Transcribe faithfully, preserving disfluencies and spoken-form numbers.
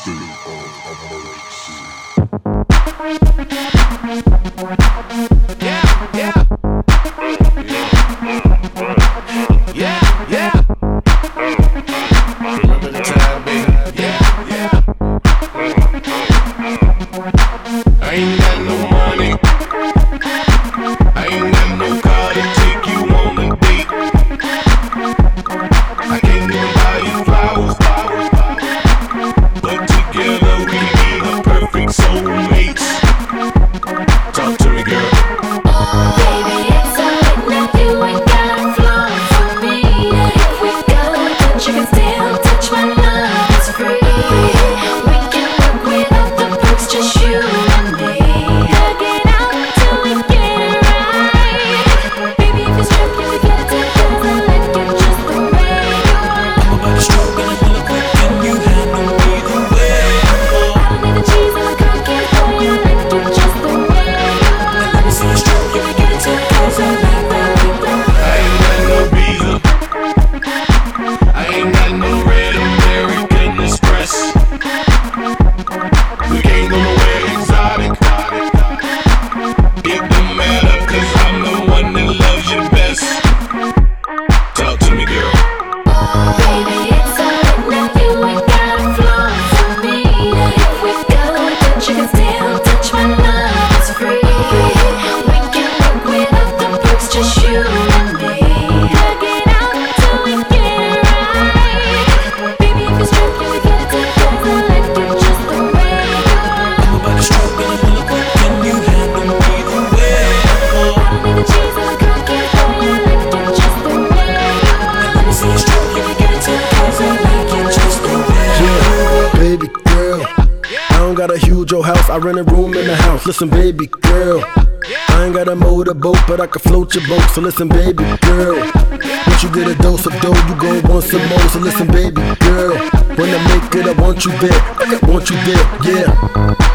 I rent a room in the house. Listen, baby girl, I ain't got a motorboat, but I can float your boat. So listen, baby girl, once you get a dose of dough, you gon' want some more. So listen, baby girl, when I make it, I want you there. I want you there, yeah.